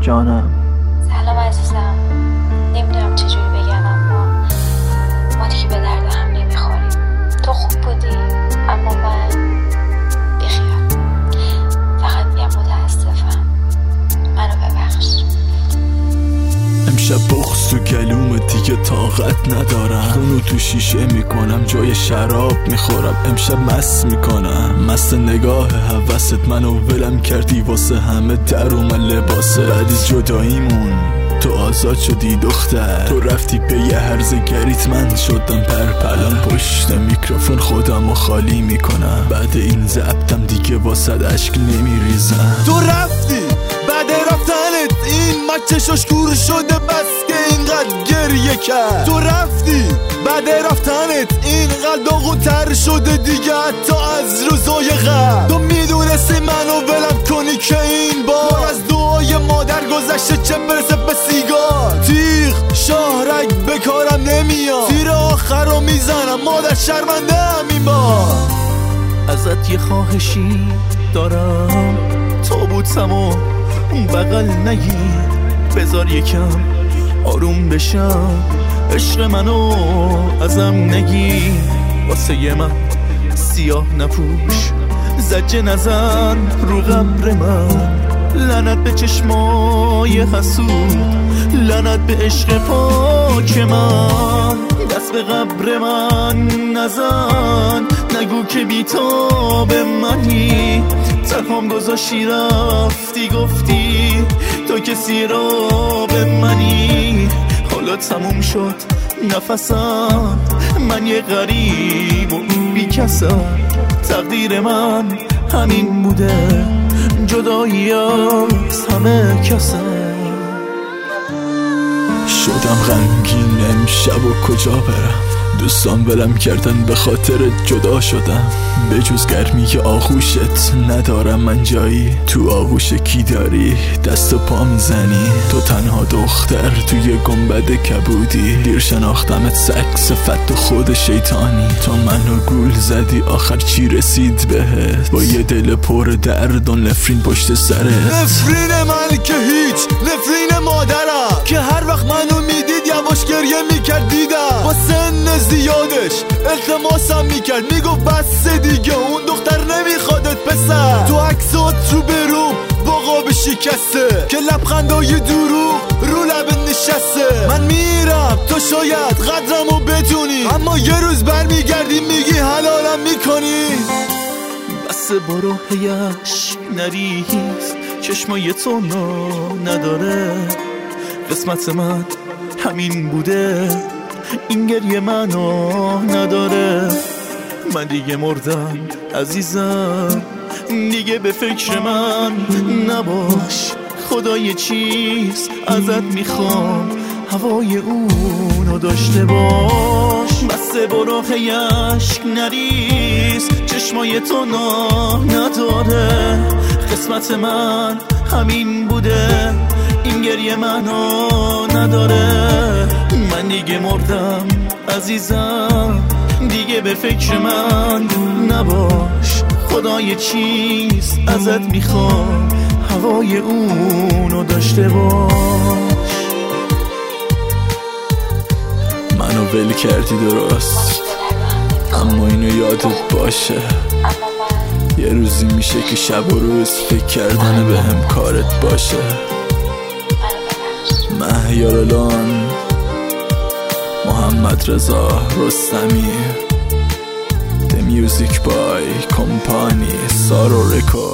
جانم. سلام عزیزم. نمیدونم چجوری بگم، اما ما دیگه به درد هم نمیخوریم. تو خوب بودی اما من بیخیال. فقط میگم متاسفم، منو ببخش. امشب بغض تو گلوم دیگه طاقت ندارم. خونو تو شیشه میکنم، جای شراب میخورم. امشب مست میکنم، مست نگاه هوست. منو ولم کردی واسه همه در اومد لباسه. بعد جداییمون تو آزاد شدی دختر. تو رفتی به یه هرزگریت، من شدم پرپلم. پشت میکروفون خودمو خالی میکنم. بعد این ضبطم دیگه واسه اشک نمیریزم. تو رفتی بعد رفتنت این مچشاش کور شده، بس که اینقدر گریه کرد. تو رفتی بعد رفتنت اینقدر داغون‌تر شده دیگه حتی از روزای قبل. تو میدونستی منو ولم کنی که این بار از دعای مادر گذشته، چه برسه به سیگار. تیغ شاهرگ به کارم نمیاد، تیر آخر رو میزنم، مادر شرمنده هم این بار. ازت یه خواهشی دارم، تابوتمو بغل نگیر، بذار یکم آروم بشم. عشق منو ازم نگیر، واسه من سیاه نپوش، زجه نزن رو قبر من. لعنت به چشمای حسود، لعنت به عشق پاک من. دست به قبر من نزن، نگو که بیتاب منی. تنهام گذاشتی رفتی، گفتی تو کسی را به منی. حالا تموم شد نفسم، من یه غریب و بی کسم. تقدیر من همین بوده، جدایی از همه کسم. شدم غمگین امشب و کجا برم. دوستان ولم کردن به خاطر جدا شدم. به جز گرمی آغوشت ندارم من جایی. تو آغوش کی داری دست و پا میزنی؟ تو تنها دختر توی گنبد کبودی. دیر شناختمت سگ صفت و خود شیطانی. تو منو گول زدی آخر چی رسید بهت؟ با یه دل پر درد و نفرین پشت سرت. نفرین من که هیچ، نفرین مادرم که هر وقت منو میدید یواش گریه میکرد. دیدم با سن زیادش التماسم میکرد، میگفت بس دیگه اون دختر نمیخوادت پسر. تو عکسات رو بروم با قاب شکسته که لبخندای دروغ رو لب نشسته. من میرم تو شاید قدرمو بدونی، اما یه روز برمیگردی میگی حلالم میکنی. بس برو هیش نریز، چشمای تو نداره. قسمت من همین بوده، این گریه منو نداره. من دیگه مردم عزیزم، دیگه به فکر من نباش. خدا یه چیز ازت میخوام، هوای اونو داشته باش. بس برو هیش نریز، چشمای تو نداره. قسمت من همین بوده، این گریه منو نداره. من دیگه مردم عزیزم، دیگه به فکر من نباش. خدا یه چیز ازت میخوام، هوای اونو داشته باش. منو ول کردی درست، اما اینو یادت باشه. یه روزی میشه که شب و روز فکر کردن به هم کارت باشه. مهیار الان، محمد رضا رستمی، The Music by Company، سارو رکورد.